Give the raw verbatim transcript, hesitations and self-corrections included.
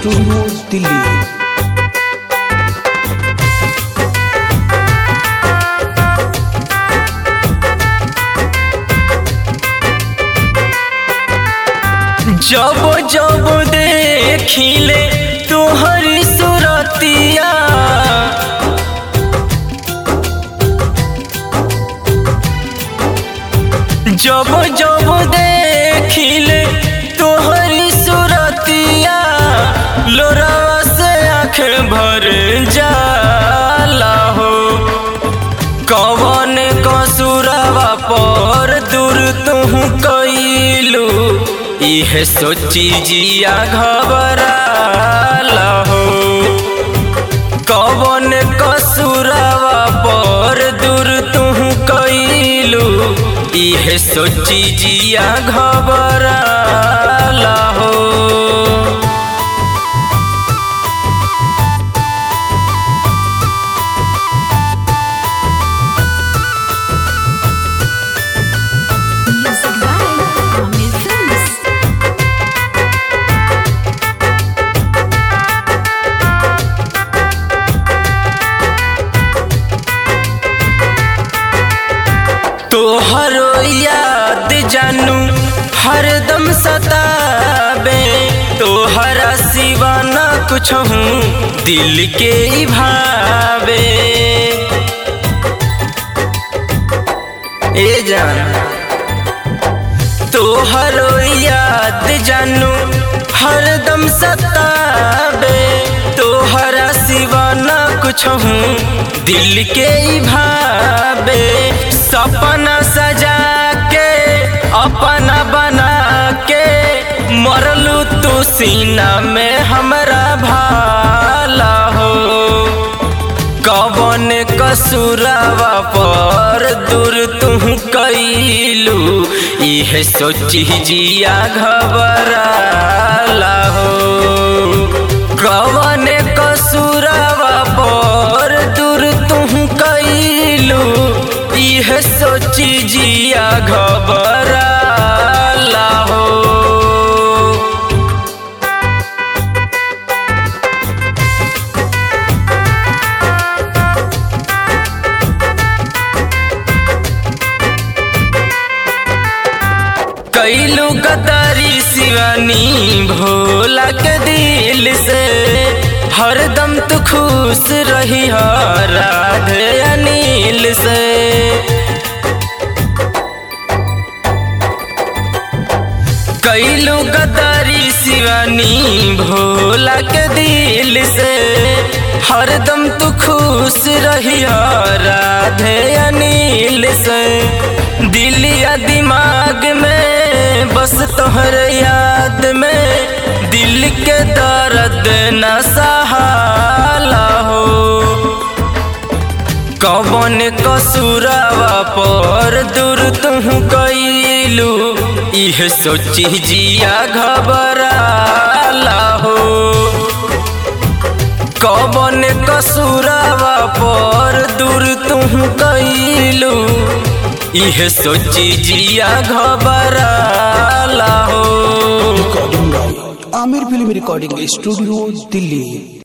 Studio Delhi. जब जब देखिले तुहरी सूरतिया जब जब देखिले तुहरी सूरतिया लोरावा से आँख भर जाला हो। कवन कसूरवा पर दूर तुहू कइलू इहे सोची जिया घबराला हो। कवन कसूरवा पर दूर तुहू कइलू इहे सोची जिया घबराला हो। तोहरो याद जानू हरदम सताबे, तोहरा सिवा न कुछ हूँ दिल के ही भावे। ए जान तोहरो याद जानू हरदम सताबे, तोहरा सिवा न कुछ हूँ दिल के ही भावे। सपना सजा के अपना बना के मरलू तू सीना में हमरा भाला हो। कवन कसूरवा पर दूर तू कइलू इहे सोची जिया घबराला हो। कवन कसूरवा पर दूर तू कइलू इहे सोची जिया घबराला हो। कैलू गदारी शिवानी भोला के दिल से, हरदम तू खुश रही हो राधे अनिल से। कैलू गदारी शिवानी भोला के दिल से, हरदम तू खुश रही हो राधे अनिल से। दिल या दिमाग में बस तोहर याद में दिल के दर्द न सहाला हो। कवन कसूरवा पर दूर तू कइलू इहे सोची जिया घबराला हो। कवन कसूरवा पर दूर तू कइलू इहे सोची जिया घबराला हो। Recording by Aamir film recording studio Delhi.